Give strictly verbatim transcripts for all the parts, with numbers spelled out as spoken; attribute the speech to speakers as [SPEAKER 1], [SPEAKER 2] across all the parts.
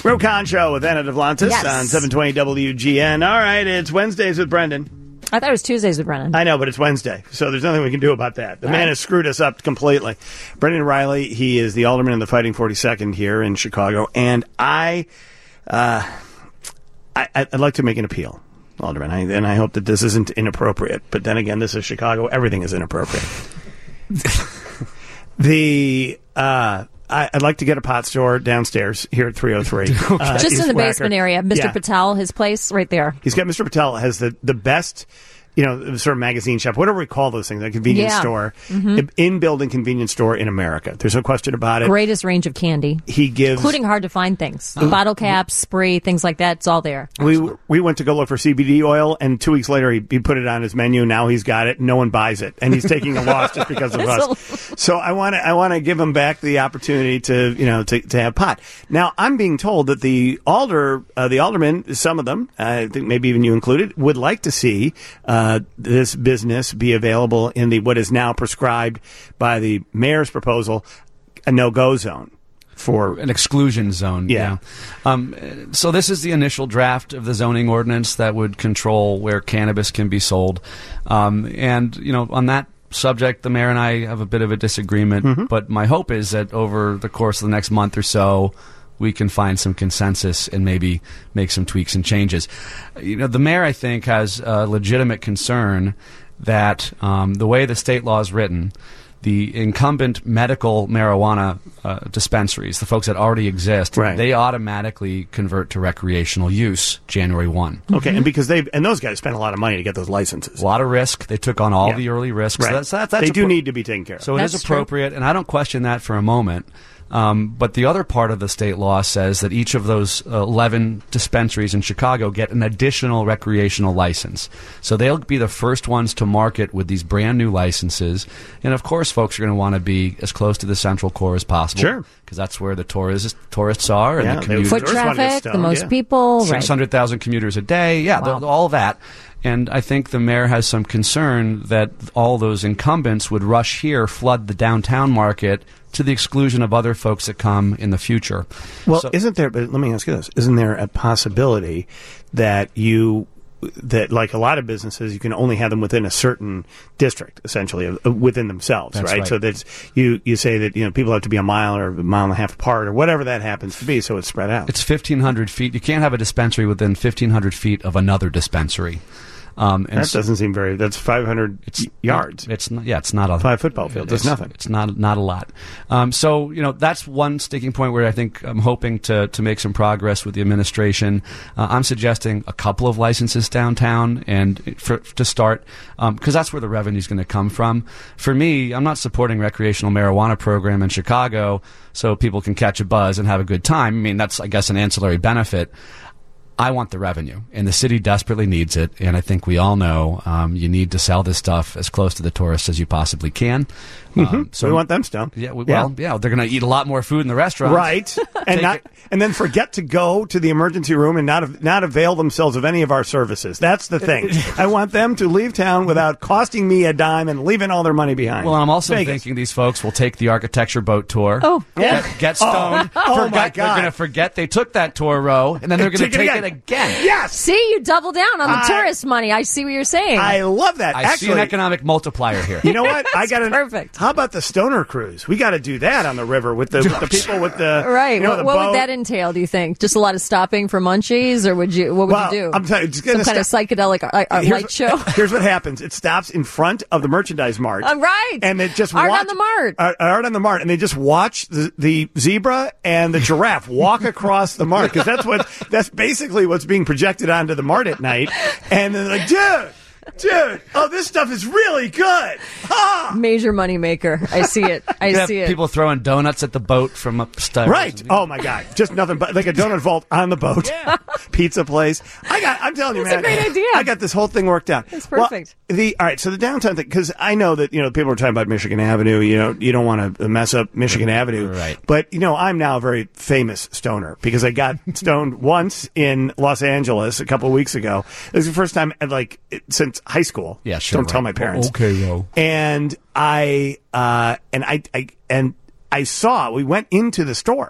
[SPEAKER 1] Roe Conn Show with Anna Devlantis
[SPEAKER 2] Yes.
[SPEAKER 1] on seven twenty W G N. All right, it's Wednesdays with Brendan.
[SPEAKER 2] I thought it was Tuesdays with Brennan.
[SPEAKER 1] I know, but it's Wednesday, so there's nothing we can do about that. The
[SPEAKER 2] All
[SPEAKER 1] man
[SPEAKER 2] right.
[SPEAKER 1] has screwed us up completely. Brendan Riley, he is the alderman in the Fighting forty-second here in Chicago, and I, uh, I I'd like to make an appeal, Alderman, I, and I hope that this isn't inappropriate. But then again, this is Chicago; everything is inappropriate. the uh, I, I'd like to get a pot store downstairs here at three oh three. Uh,
[SPEAKER 2] Just
[SPEAKER 1] East
[SPEAKER 2] in the
[SPEAKER 1] Wacker.
[SPEAKER 2] basement area. Mister
[SPEAKER 1] Yeah.
[SPEAKER 2] Patel, his place, right there.
[SPEAKER 1] He's got Mister Patel has the, the best, you know, sort of magazine shop, whatever we call those things, a convenience
[SPEAKER 2] Yeah.
[SPEAKER 1] store,
[SPEAKER 2] Mm-hmm.
[SPEAKER 1] in-building convenience store in America. There's no question about it.
[SPEAKER 2] Greatest range of candy.
[SPEAKER 1] He gives...
[SPEAKER 2] Including hard to find things. Bottle caps, spray, things like that. It's all there.
[SPEAKER 1] We we went to go look for C B D oil, and two weeks later he, he put it on his menu. Now he's got it. No one buys it, and he's taking a loss just because of us. So I want to I want to give him back the opportunity to you know to, to have pot. Now I'm being told that the alder uh, the aldermen, some of them, I think maybe even you included, would like to see uh, this business be available in the what is now prescribed by the mayor's proposal, a no-go zone. For
[SPEAKER 3] an exclusion zone,
[SPEAKER 1] yeah.
[SPEAKER 3] yeah. Um, so this is the initial draft of the zoning ordinance that would control where cannabis can be sold. Um, and, you know, on that subject, the mayor and I have a bit of a disagreement.
[SPEAKER 1] Mm-hmm.
[SPEAKER 3] But my hope is that over the course of the next month or so, we can find some consensus and maybe make some tweaks and changes. You know, the mayor, I think, has a legitimate concern that um, the way the state law is written, the incumbent medical marijuana uh, dispensaries, the folks that already exist,
[SPEAKER 1] right.
[SPEAKER 3] they automatically convert to recreational use January first.
[SPEAKER 1] Okay, and because they and those guys spent a lot of money to get those licenses.
[SPEAKER 3] A lot of risk. They took on all
[SPEAKER 1] Yeah.
[SPEAKER 3] the early risks.
[SPEAKER 1] Right.
[SPEAKER 3] So that's, that's, that's
[SPEAKER 1] they do
[SPEAKER 3] appro-
[SPEAKER 1] need to be taken care of.
[SPEAKER 3] So it is
[SPEAKER 2] That's true.
[SPEAKER 3] appropriate, and I don't question that for a moment. Um, but the other part of the state law says that each of those uh, eleven dispensaries in Chicago get an additional recreational license. So they'll be the first ones to market with these brand new licenses. And of course, folks are going to want to be as close to the central core as possible.
[SPEAKER 1] Sure.
[SPEAKER 3] Because that's where the tourists, tourists are. And
[SPEAKER 1] Yeah,
[SPEAKER 3] the
[SPEAKER 1] they-
[SPEAKER 3] commuters.
[SPEAKER 2] Foot
[SPEAKER 1] Tourists wanna get
[SPEAKER 2] traffic, the
[SPEAKER 1] stoned,
[SPEAKER 2] most
[SPEAKER 1] yeah.
[SPEAKER 2] people. Right.
[SPEAKER 3] six hundred thousand commuters a day. Yeah,
[SPEAKER 2] Wow.
[SPEAKER 3] the, all of that. And I think the mayor has some concern that all those incumbents would rush here, flood the downtown market to the exclusion of other folks that come in the future.
[SPEAKER 1] Well,
[SPEAKER 3] So-
[SPEAKER 1] isn't there, but let me ask you this, isn't there a possibility that you, that like a lot of businesses, you can only have them within a certain district, essentially, uh, within themselves,
[SPEAKER 3] That's
[SPEAKER 1] right?
[SPEAKER 3] right.
[SPEAKER 1] So that you, you say that, you know, people have to be a mile or a mile and a half apart or whatever that happens to be, so it's spread out.
[SPEAKER 3] It's fifteen hundred feet. You can't have a dispensary within fifteen hundred feet of another dispensary. Um, and
[SPEAKER 1] that
[SPEAKER 3] so-
[SPEAKER 1] doesn't seem very, that's five hundred
[SPEAKER 3] It's
[SPEAKER 1] yards.
[SPEAKER 3] It's not, yeah, it's not a
[SPEAKER 1] Five football fields. That's
[SPEAKER 3] it's-
[SPEAKER 1] nothing.
[SPEAKER 3] It's not not a lot. Um, so you know that's one sticking point where I think I'm hoping to to make some progress with the administration. Uh, I'm suggesting a couple of licenses downtown and for, to start because that's where the revenue is going to come from. For me, I'm not supporting recreational marijuana program in Chicago so people can catch a buzz and have a good time. I mean that's I guess an ancillary benefit. I want the revenue, and the city desperately needs it. And I think we all know um, you need to sell this stuff as close to the tourists as you possibly can. Um,
[SPEAKER 1] So we want them stoned.
[SPEAKER 3] yeah, we, well, yeah, they're going to eat a lot more food in the restaurant,
[SPEAKER 1] Right, and
[SPEAKER 3] Take
[SPEAKER 1] not,
[SPEAKER 3] it-
[SPEAKER 1] and then forget to go to the emergency room and not not avail themselves of any of our services. That's the thing. I want them to leave town without costing me a dime and leaving all their money behind.
[SPEAKER 3] Well, I'm also
[SPEAKER 1] Vegas.
[SPEAKER 3] thinking these folks will take the architecture boat tour.
[SPEAKER 2] Oh,
[SPEAKER 1] Yeah.
[SPEAKER 3] Get, get stoned.
[SPEAKER 1] Oh,
[SPEAKER 3] forget,
[SPEAKER 1] my God.
[SPEAKER 3] They're going to forget they took that tour row, and then they're going to
[SPEAKER 1] Take it
[SPEAKER 3] take
[SPEAKER 1] again.
[SPEAKER 3] it again.
[SPEAKER 1] Yes,
[SPEAKER 2] see, you double down on the
[SPEAKER 1] I-
[SPEAKER 2] tourist money. I see what you're saying.
[SPEAKER 1] I love that.
[SPEAKER 3] I
[SPEAKER 1] Actually,
[SPEAKER 3] see an economic multiplier here.
[SPEAKER 1] you know what? I got an
[SPEAKER 2] perfect.
[SPEAKER 1] How about the stoner cruise? We got to do that on the river with the, with the people with the
[SPEAKER 2] right.
[SPEAKER 1] You know,
[SPEAKER 2] what
[SPEAKER 1] the
[SPEAKER 2] what
[SPEAKER 1] boat.
[SPEAKER 2] would that entail, do you think? Just a lot of stopping for munchies, or would you? What would
[SPEAKER 1] Well,
[SPEAKER 2] you do?
[SPEAKER 1] I'm telling you, it's
[SPEAKER 2] Some
[SPEAKER 1] gonna
[SPEAKER 2] kind of psychedelic uh, uh,
[SPEAKER 1] Here's
[SPEAKER 2] light
[SPEAKER 1] what-
[SPEAKER 2] show.
[SPEAKER 1] Here's what happens: it stops in front of the merchandise mart.
[SPEAKER 2] Uh, right.
[SPEAKER 1] And they just
[SPEAKER 2] Art
[SPEAKER 1] watch,
[SPEAKER 2] on the Mart.
[SPEAKER 1] Uh, art on the mart, and they just watch the, the zebra and the giraffe walk across the mart because that's what that's basically what's being projected onto the mart at night. And they're like, dude, dude, oh, this stuff is really good. Ha!
[SPEAKER 2] Major money maker. I see it. I
[SPEAKER 3] You have
[SPEAKER 2] see it.
[SPEAKER 3] people throwing donuts at the boat from upstairs.
[SPEAKER 1] Right. Oh my God. Just nothing but like a donut vault on the boat. Pizza place. I got I'm telling you,
[SPEAKER 2] That's
[SPEAKER 1] man.
[SPEAKER 2] a great idea.
[SPEAKER 1] I got this whole thing worked out.
[SPEAKER 2] That's
[SPEAKER 1] Well,
[SPEAKER 2] perfect.
[SPEAKER 1] the all right, so the downtown thing, because I know that, you know, people are talking about Michigan Avenue, you know, you don't want to mess up Michigan Avenue.
[SPEAKER 3] Right.
[SPEAKER 1] But, you know, I'm now a very famous stoner because I got stoned once in Los Angeles a couple of weeks ago. It was the first time like since high school.
[SPEAKER 3] Yeah, sure.
[SPEAKER 1] Don't tell
[SPEAKER 3] right.
[SPEAKER 1] my parents.
[SPEAKER 3] Okay, yo.
[SPEAKER 1] And I uh and I, I and I saw we went into the store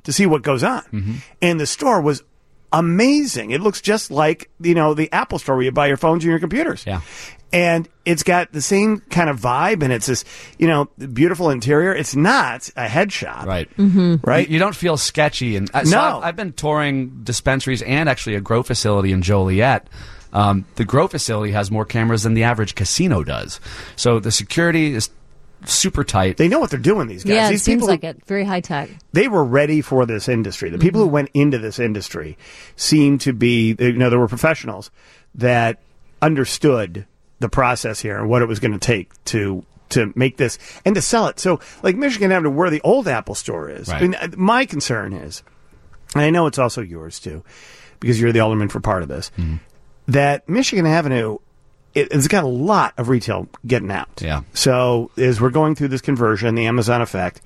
[SPEAKER 1] to see what goes on.
[SPEAKER 3] Mm-hmm.
[SPEAKER 1] And the store was amazing. It looks just like, you know, the Apple store where you buy your phones and your computers.
[SPEAKER 3] Yeah.
[SPEAKER 1] And it's got the same kind of vibe, and it's this, you know, beautiful interior. It's not a head shop.
[SPEAKER 3] Right.
[SPEAKER 2] Mm-hmm.
[SPEAKER 1] Right?
[SPEAKER 3] You, you don't feel sketchy. And uh,
[SPEAKER 1] No.
[SPEAKER 3] so I've, I've been touring dispensaries and actually a grow facility in Joliet. Um, the grow facility has more cameras than the average casino does. So the security is super tight.
[SPEAKER 1] They know what they're doing, these guys.
[SPEAKER 2] Yeah,
[SPEAKER 1] these
[SPEAKER 2] it seems
[SPEAKER 1] people
[SPEAKER 2] like
[SPEAKER 1] who,
[SPEAKER 2] it. Very high tech.
[SPEAKER 1] They were ready for this industry. The people
[SPEAKER 2] Mm-hmm.
[SPEAKER 1] who went into this industry seemed to be, you know, there were professionals that understood the process here and what it was going to take to to make this and to sell it. So, like Michigan Avenue, where the old Apple store is,
[SPEAKER 3] Right.
[SPEAKER 1] I mean, my concern is, and I know it's also yours too, because you're the alderman for part of this,
[SPEAKER 3] Mm-hmm.
[SPEAKER 1] that Michigan Avenue, it, it's got a lot of retail getting out.
[SPEAKER 3] Yeah.
[SPEAKER 1] So, as we're going through this conversion, the Amazon effect,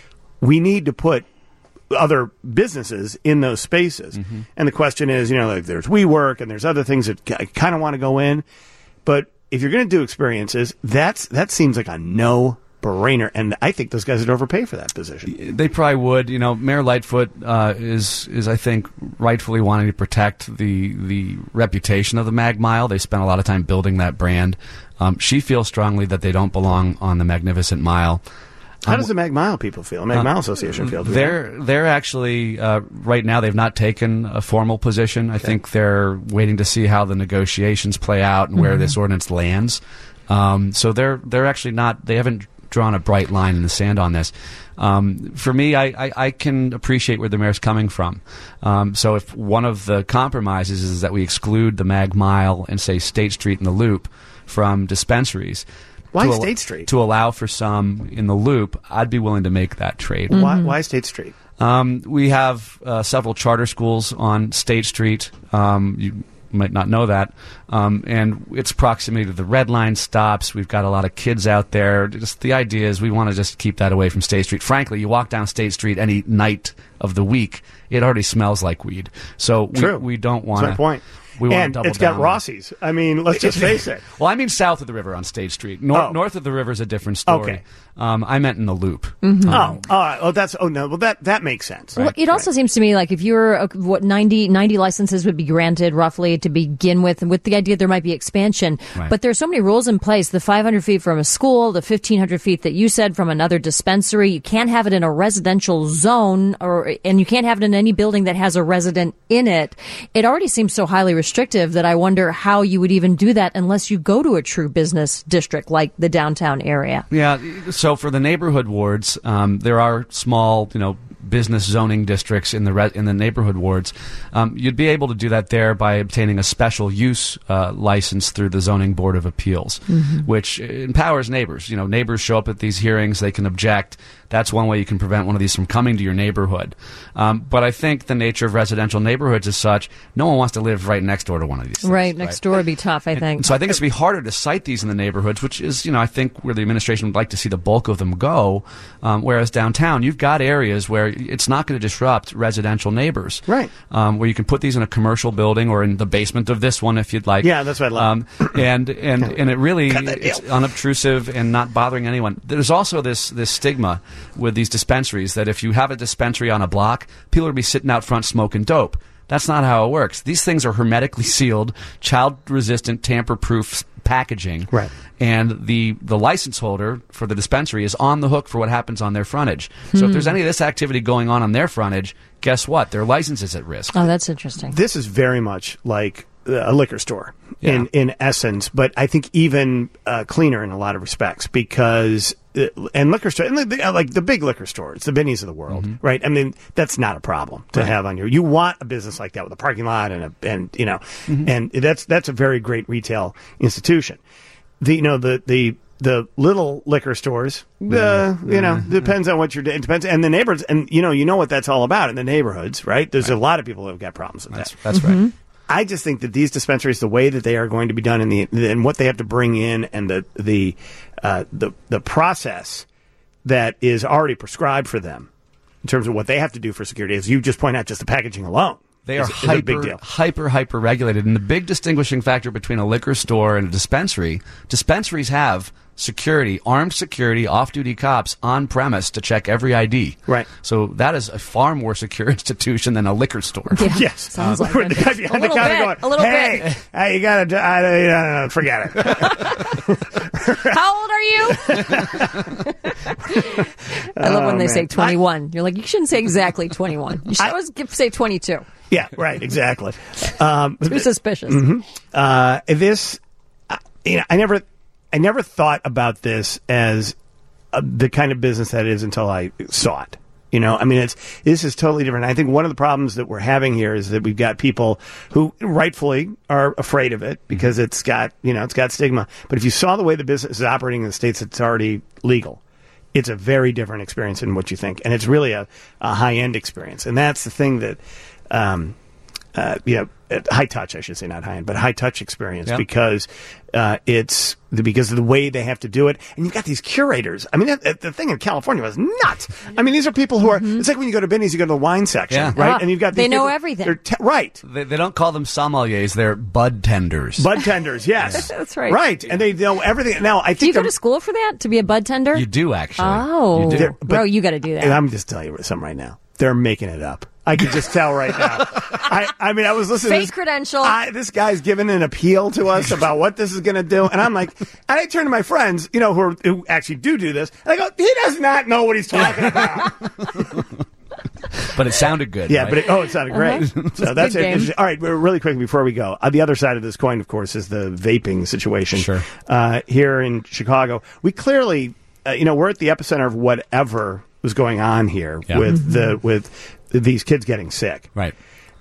[SPEAKER 1] we need to put other businesses in those spaces.
[SPEAKER 3] Mm-hmm.
[SPEAKER 1] And the question is, you know, like there's WeWork and there's other things that I kind of want to go in, but if you're going to do experiences, that's that seems like a no-brainer, and I think those guys would overpay for that position.
[SPEAKER 3] They probably would. You know, Mayor Lightfoot uh, is is I think rightfully wanting to protect the the reputation of the Mag Mile. They spent a lot of time building that brand. Um, she feels strongly that they don't belong on the Magnificent Mile.
[SPEAKER 1] How does the Mag Mile people feel? The Mag Mile Association feel? Do we know?
[SPEAKER 3] They're they're actually uh, right now they've not taken a formal position. I think they're waiting to see how the negotiations play out and where this ordinance lands. Um, so they're they're actually not. They haven't drawn a bright line in the sand on this. Um, for me, I, I, I can appreciate where the mayor's coming from. Um, so if one of the compromises is that we exclude the Mag Mile and say State Street and the Loop from dispensaries.
[SPEAKER 1] Why
[SPEAKER 3] to al-
[SPEAKER 1] State Street?
[SPEAKER 3] To allow for some in the Loop, I'd be willing to make that trade.
[SPEAKER 1] Why, why State Street?
[SPEAKER 3] Um, we have uh, several charter schools on State Street. Um, you might not know that. Um, and its proximity to the Red Line stops. We've got a lot of kids out there. Just the idea is we want to just keep that away from State Street. Frankly, you walk down State Street any night of the week, it already smells like weed. So we,
[SPEAKER 1] True.
[SPEAKER 3] we don't want to.
[SPEAKER 1] That's my point.
[SPEAKER 3] We want
[SPEAKER 1] and
[SPEAKER 3] to double
[SPEAKER 1] it's got
[SPEAKER 3] down.
[SPEAKER 1] Rossi's. I mean, let's just face it.
[SPEAKER 3] Well, I mean south of the river on State Street. Nor-
[SPEAKER 1] Oh.
[SPEAKER 3] North of the river is a different story.
[SPEAKER 1] Okay.
[SPEAKER 3] Um, I meant in the Loop.
[SPEAKER 2] Mm-hmm.
[SPEAKER 3] Um,
[SPEAKER 1] Oh, all right. Well, that's oh no. Well, that that makes sense.
[SPEAKER 2] Well, it also seems to me like if you were, uh, what, ninety, ninety licenses would be granted roughly to begin with, and with the idea there might be expansion.
[SPEAKER 3] Right.
[SPEAKER 2] But there's so many rules in place. The five hundred feet from a school, the fifteen hundred feet that you said from another dispensary. You can't have it in a residential zone, or and you can't have it in any building that has a resident in it. It already seems so highly restrictive that I wonder how you would even do that unless you go to a true business district like the downtown area.
[SPEAKER 3] Yeah. So for the neighborhood wards, um, there are small, you know, business zoning districts in the re- in the neighborhood wards. Um, you'd be able to do that there by obtaining a special use uh, license through the Zoning Board of Appeals,
[SPEAKER 2] Mm-hmm.
[SPEAKER 3] which empowers neighbors. You know, neighbors show up at these hearings; they can object. That's one way you can prevent one of these from coming to your neighborhood. Um, but I think the nature of residential neighborhoods is such, no one wants to live right next door to one of these things.
[SPEAKER 2] Right, next door would be tough, I think.
[SPEAKER 3] So I think it's going to be harder to cite these in the neighborhoods, which is, you know, I think where the administration would like to see the bulk of them go. Um, whereas downtown, you've got areas where it's not going to disrupt residential neighbors.
[SPEAKER 1] Right.
[SPEAKER 3] Um, where you can put these in a commercial building or in the basement of this one if you'd like.
[SPEAKER 1] Yeah, that's what I love.
[SPEAKER 3] Um, and, and, and it really,
[SPEAKER 1] Cut that
[SPEAKER 3] it's
[SPEAKER 1] deal.
[SPEAKER 3] unobtrusive and not bothering anyone. There's also this, this stigma with these dispensaries that if you have a dispensary on a block, people are going to be sitting out front smoking dope. That's not how it works. These things are hermetically sealed, child-resistant, tamper-proof packaging.
[SPEAKER 1] Right.
[SPEAKER 3] And the, the license holder for the dispensary is on the hook for what happens on their frontage. So if there's any of this activity going on on their frontage, guess what? Their license is at risk.
[SPEAKER 2] Oh, that's interesting.
[SPEAKER 1] This is very much like a liquor store
[SPEAKER 3] Yeah.
[SPEAKER 1] in in essence, but I think even uh, cleaner in a lot of respects because uh, and liquor store and the, like the big liquor stores, the Bennies of the world,
[SPEAKER 3] Mm-hmm.
[SPEAKER 1] right? I mean, that's not a problem to have on your. You want a business like that with a parking lot and a and you know,
[SPEAKER 3] Mm-hmm.
[SPEAKER 1] and that's that's a very great retail institution. The you know the the. The little liquor stores, uh, you know, depends on what you're. It depends, and the neighborhoods, and you know, you know what that's all about in the neighborhoods, right? There's a lot of people who have got problems with
[SPEAKER 3] That's,
[SPEAKER 1] that.
[SPEAKER 3] that's right.
[SPEAKER 1] I just think that these dispensaries, the way that they are going to be done, in the and what they have to bring in, and the the uh, the the process that is already prescribed for them in terms of what they have to do for security, as you just point out, just the packaging alone,
[SPEAKER 3] They are
[SPEAKER 1] is, is
[SPEAKER 3] hyper,
[SPEAKER 1] a big deal.
[SPEAKER 3] hyper, hyper regulated. And the big distinguishing factor between a liquor store and a dispensary, dispensaries have security, armed security, off-duty cops on premise to check every I D.
[SPEAKER 1] Right.
[SPEAKER 3] So that is a far more secure institution than a liquor store.
[SPEAKER 2] Yeah.
[SPEAKER 1] Yes.
[SPEAKER 2] Sounds
[SPEAKER 1] Uh,
[SPEAKER 2] like
[SPEAKER 1] the guy behind
[SPEAKER 2] a
[SPEAKER 1] the
[SPEAKER 2] little
[SPEAKER 1] counter
[SPEAKER 2] bit,
[SPEAKER 1] going,
[SPEAKER 2] a little
[SPEAKER 1] hey,
[SPEAKER 2] bit.
[SPEAKER 1] hey, you gotta, I, I, no, no, forget it.
[SPEAKER 2] How old are you? I love when
[SPEAKER 1] Oh,
[SPEAKER 2] they
[SPEAKER 1] man.
[SPEAKER 2] say twenty-one. You're like, you shouldn't say exactly twenty-one. You should
[SPEAKER 1] I-
[SPEAKER 2] always give, say twenty-two.
[SPEAKER 1] Yeah, right, exactly. Um,
[SPEAKER 2] Too suspicious.
[SPEAKER 1] uh, this, uh, you know, I never, I never thought about this as uh, the kind of business that is until I saw it. You know, I mean, it's this is totally different. I think one of the problems that we're having here is that we've got people who rightfully are afraid of it because it's got, you know, it's got stigma. But if you saw the way the business is operating in the states that's already legal, it's a very different experience than what you think, and it's really a, a high end experience. And that's the thing that, um, uh, you know, high touch, I should say, not high end, but high touch experience
[SPEAKER 3] Yep.
[SPEAKER 1] because uh, it's the, because of the way they have to do it. And you've got these curators. I mean, that, that, the thing in California was nuts. I mean, these are people who are. It's like when you go to Binny's, you go to the wine section,
[SPEAKER 3] Yeah.
[SPEAKER 1] right?
[SPEAKER 2] Ah,
[SPEAKER 1] and you've got these
[SPEAKER 2] they know
[SPEAKER 1] people-
[SPEAKER 2] everything.
[SPEAKER 1] They're te- right.
[SPEAKER 3] They, they don't call them sommeliers; they're bud tenders.
[SPEAKER 1] Bud tenders, yes,
[SPEAKER 2] That's right.
[SPEAKER 1] Right, and they know everything. Now, I think
[SPEAKER 2] Do you go
[SPEAKER 1] they're-
[SPEAKER 2] to school for that, to be a bud tender?
[SPEAKER 3] You do actually.
[SPEAKER 2] Oh.
[SPEAKER 3] You do.
[SPEAKER 1] They're- but-
[SPEAKER 2] Bro, you got to do that.
[SPEAKER 1] And I'm just telling you something right now. They're making it up. I can just tell right now. I, I mean, I was listening
[SPEAKER 2] Fake
[SPEAKER 1] to this,
[SPEAKER 2] credential.
[SPEAKER 1] I, this guy's giving an appeal to us about what this is going to do. And I'm like, and I turn to my friends, you know, who, are, who actually do do this. And I go, he does not know what he's talking about.
[SPEAKER 3] But it sounded good.
[SPEAKER 1] Yeah,
[SPEAKER 3] right?
[SPEAKER 1] but it, oh, it sounded great.
[SPEAKER 2] Uh-huh.
[SPEAKER 1] So that's
[SPEAKER 2] good
[SPEAKER 1] it.
[SPEAKER 2] game.
[SPEAKER 1] It's- All right, we're really quick before we go. Uh, the other side of this coin, of course, is the vaping situation.
[SPEAKER 3] Sure.
[SPEAKER 1] Uh, here in Chicago, we clearly, uh, you know, we're at the epicenter of whatever was going on here
[SPEAKER 3] Yeah.
[SPEAKER 1] with the with these kids getting sick.
[SPEAKER 3] Right.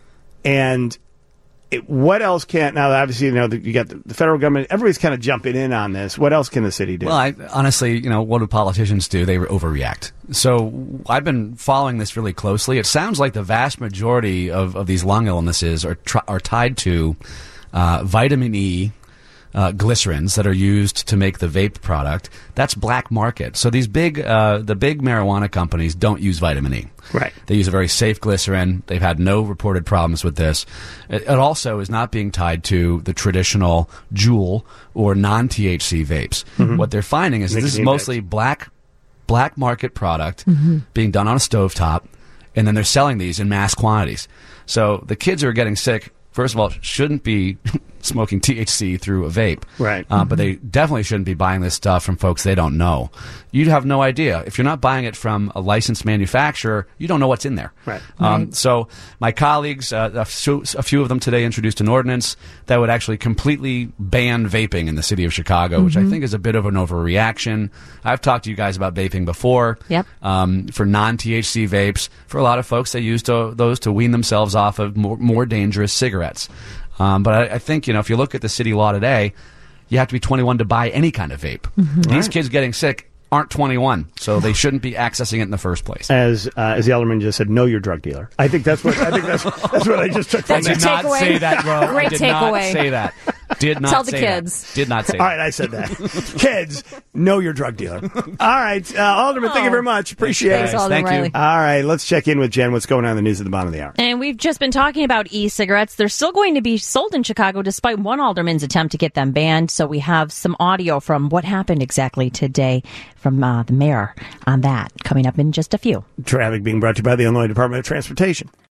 [SPEAKER 1] And it, what else can now? Obviously, you know, the, you got the, the federal government. Everybody's kind of jumping in on this. What else can the city do?
[SPEAKER 3] Well, I, honestly, you know, what do politicians do? They overreact. So I've been following this really closely. It sounds like the vast majority of, of these lung illnesses are tr- are tied to uh, vitamin E. Uh, glycerins that are used to make the vape product. That's black market. So these big, uh, the big marijuana companies don't use vitamin E.
[SPEAKER 1] Right.
[SPEAKER 3] They use a very safe glycerin. They've had no reported problems with this. It, it also is not being tied to the traditional Juul or non-T H C vapes. What they're finding is that this is
[SPEAKER 1] Nicotine
[SPEAKER 3] mostly black, black market product being done on a stovetop, and then they're selling these in mass quantities. So the kids who are getting sick, first of all, shouldn't be smoking T H C through a vape.
[SPEAKER 1] Right.
[SPEAKER 3] Uh, But they definitely shouldn't be buying this stuff from folks they don't know. You'd have no idea. If you're not buying it from a licensed manufacturer, you don't know what's in there.
[SPEAKER 1] Right.
[SPEAKER 3] Um, so my colleagues, uh, a, few, a few of them today introduced an ordinance that would actually completely ban vaping in the city of Chicago, which I think is a bit of an overreaction. I've talked to you guys about vaping before.
[SPEAKER 2] Yep.
[SPEAKER 3] Um, for non-T H C vapes, for a lot of folks, they use to, those to wean themselves off of more, more dangerous cigarettes. Um, but I, I think, you know, if you look at the city law today, you have to be twenty-one to buy any kind of vape. These kids getting sick aren't twenty-one, so they shouldn't be accessing it in the first place.
[SPEAKER 1] As uh, as the alderman just said, know your drug dealer. I think that's what I think that's that's what I just took from
[SPEAKER 2] That's
[SPEAKER 3] I
[SPEAKER 2] your
[SPEAKER 3] did not
[SPEAKER 2] takeaway.
[SPEAKER 3] say that, bro.
[SPEAKER 2] Great
[SPEAKER 3] I did
[SPEAKER 2] takeaway.
[SPEAKER 3] not say that. Did not
[SPEAKER 2] Tell the
[SPEAKER 3] say
[SPEAKER 2] kids.
[SPEAKER 3] That. Did not say
[SPEAKER 1] All
[SPEAKER 3] that.
[SPEAKER 1] right, I said that. Kids, know your drug dealer. All right, uh, Alderman, thank you very much. Appreciate
[SPEAKER 2] Thanks,
[SPEAKER 1] it.
[SPEAKER 2] Alderman
[SPEAKER 3] Thank you.
[SPEAKER 2] Riley.
[SPEAKER 1] All right, let's check in with Jen. What's going on in the news at the bottom of the hour?
[SPEAKER 4] And we've just been talking about e-cigarettes. They're still going to be sold in Chicago despite one alderman's attempt to get them banned. So we have some audio from what happened exactly today from uh, the mayor on that coming up in just a few.
[SPEAKER 1] Traffic being brought to you by the Illinois Department of Transportation.